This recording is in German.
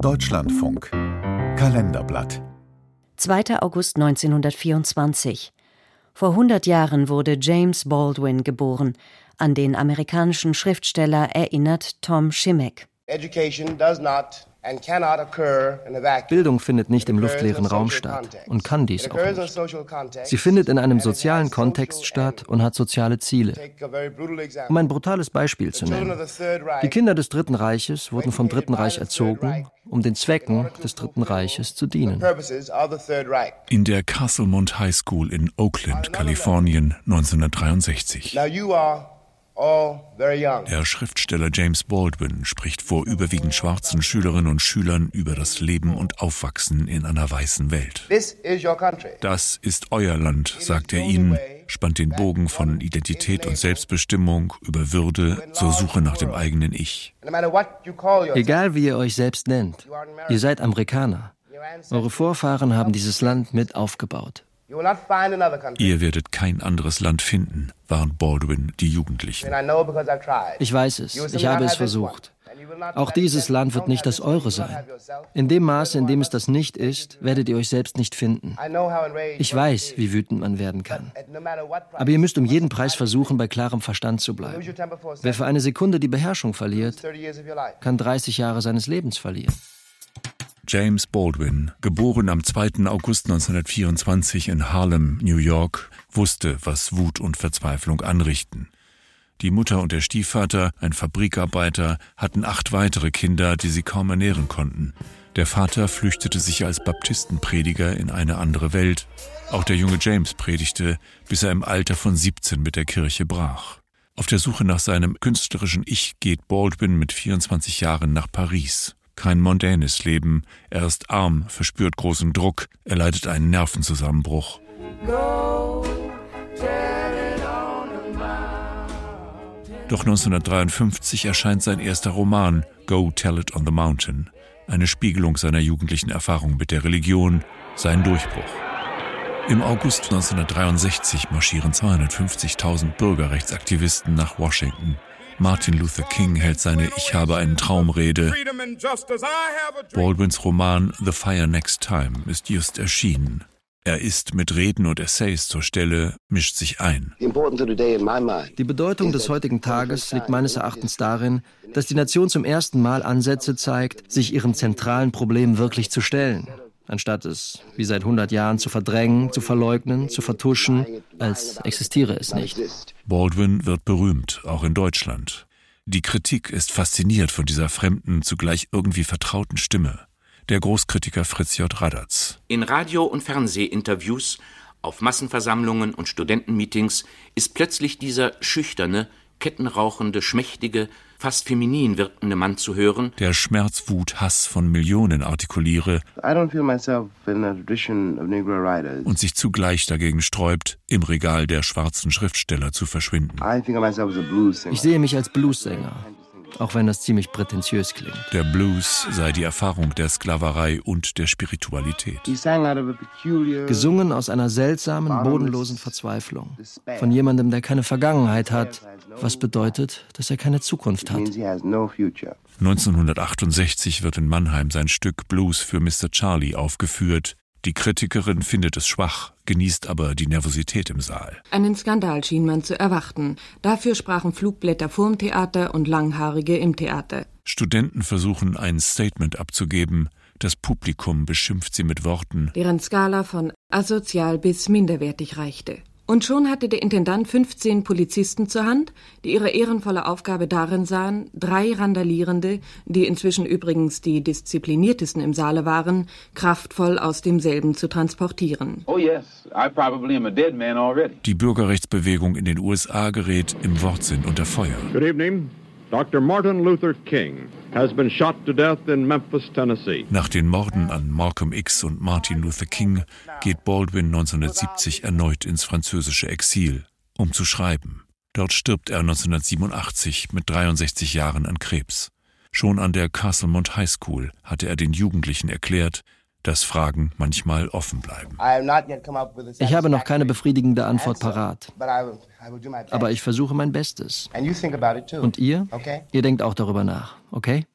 Deutschlandfunk Kalenderblatt 2. August 1924. Vor 100 Jahren wurde James Baldwin geboren. An den amerikanischen Schriftsteller erinnert Tom Schimek. Bildung findet nicht im luftleeren Raum statt und kann dies auch nicht. Sie findet in einem sozialen Kontext statt und hat soziale Ziele. Um ein brutales Beispiel zu nennen. Die Kinder des Dritten Reiches wurden vom Dritten Reich erzogen, um den Zwecken des Dritten Reiches zu dienen. In der Castlemont High School in Oakland, Kalifornien, 1963. Der Schriftsteller James Baldwin spricht vor überwiegend schwarzen Schülerinnen und Schülern über das Leben und Aufwachsen in einer weißen Welt. Das ist euer Land, sagt er ihnen, spannt den Bogen von Identität und Selbstbestimmung über Würde zur Suche nach dem eigenen Ich. Egal wie ihr euch selbst nennt, ihr seid Amerikaner. Eure Vorfahren haben dieses Land mit aufgebaut. Ihr werdet kein anderes Land finden, warnt Baldwin die Jugendlichen. Ich weiß es, ich habe es versucht. Auch dieses Land wird nicht das eure sein. In dem Maße, in dem es das nicht ist, werdet ihr euch selbst nicht finden. Ich weiß, wie wütend man werden kann. Aber ihr müsst um jeden Preis versuchen, bei klarem Verstand zu bleiben. Wer für eine Sekunde die Beherrschung verliert, kann 30 Jahre seines Lebens verlieren. James Baldwin, geboren am 2. August 1924 in Harlem, New York, wusste, was Wut und Verzweiflung anrichten. Die Mutter und der Stiefvater, ein Fabrikarbeiter, hatten 8 weitere Kinder, die sie kaum ernähren konnten. Der Vater flüchtete sich als Baptistenprediger in eine andere Welt. Auch der junge James predigte, bis er im Alter von 17 mit der Kirche brach. Auf der Suche nach seinem künstlerischen Ich geht Baldwin mit 24 Jahren nach Paris. Kein mondänes Leben, er ist arm, verspürt großen Druck, er leidet einen Nervenzusammenbruch. Doch 1953 erscheint sein erster Roman, Go Tell It on the Mountain, eine Spiegelung seiner jugendlichen Erfahrung mit der Religion, sein Durchbruch. Im August 1963 marschieren 250.000 Bürgerrechtsaktivisten nach Washington. Martin Luther King hält seine Ich habe einen Traum-Rede. Baldwins Roman The Fire Next Time ist just erschienen. Er ist mit Reden und Essays zur Stelle, mischt sich ein. Die Bedeutung des heutigen Tages liegt meines Erachtens darin, dass die Nation zum ersten Mal Ansätze zeigt, sich ihrem zentralen Problem wirklich zu stellen. Anstatt es, wie seit 100 Jahren, zu verdrängen, zu verleugnen, zu vertuschen, als existiere es nicht. Baldwin wird berühmt, auch in Deutschland. Die Kritik ist fasziniert von dieser fremden, zugleich irgendwie vertrauten Stimme. Der Großkritiker Fritz J. Radatz. In Radio- und Fernsehinterviews, auf Massenversammlungen und Studentenmeetings ist plötzlich dieser schüchterne, kettenrauchende, schmächtige, fast feminin wirkende Mann zu hören, der Schmerz, Wut, Hass von Millionen artikuliere und sich zugleich dagegen sträubt, im Regal der schwarzen Schriftsteller zu verschwinden. Ich sehe mich als Bluessänger, auch wenn das ziemlich prätentiös klingt. Der Blues sei die Erfahrung der Sklaverei und der Spiritualität. Gesungen aus einer seltsamen, bodenlosen Verzweiflung. Von jemandem, der keine Vergangenheit hat, was bedeutet, dass er keine Zukunft hat. 1968 wird in Mannheim sein Stück Blues für Mr. Charlie aufgeführt. Die Kritikerin findet es schwach, genießt aber die Nervosität im Saal. Einen Skandal schien man zu erwarten. Dafür sprachen Flugblätter vorm Theater und Langhaarige im Theater. Studenten versuchen, ein Statement abzugeben. Das Publikum beschimpft sie mit Worten, deren Skala von asozial bis minderwertig reichte. Und schon hatte der Intendant 15 Polizisten zur Hand, die ihre ehrenvolle Aufgabe darin sahen, 3 Randalierende, die inzwischen übrigens die diszipliniertesten im Saale waren, kraftvoll aus demselben zu transportieren. Die Bürgerrechtsbewegung in den USA gerät im Wortsinn unter Feuer. Good evening. Dr. Martin Luther King has been shot to death in Memphis, Tennessee. Nach den Morden an Malcolm X und Martin Luther King geht Baldwin 1970 erneut ins französische Exil, um zu schreiben. Dort stirbt er 1987 mit 63 Jahren an Krebs. Schon an der Castlemont High School hatte er den Jugendlichen erklärt, dass Fragen manchmal offen bleiben. Ich habe noch keine befriedigende Antwort parat. Aber ich versuche mein Bestes. Und ihr? Ihr denkt auch darüber nach, okay?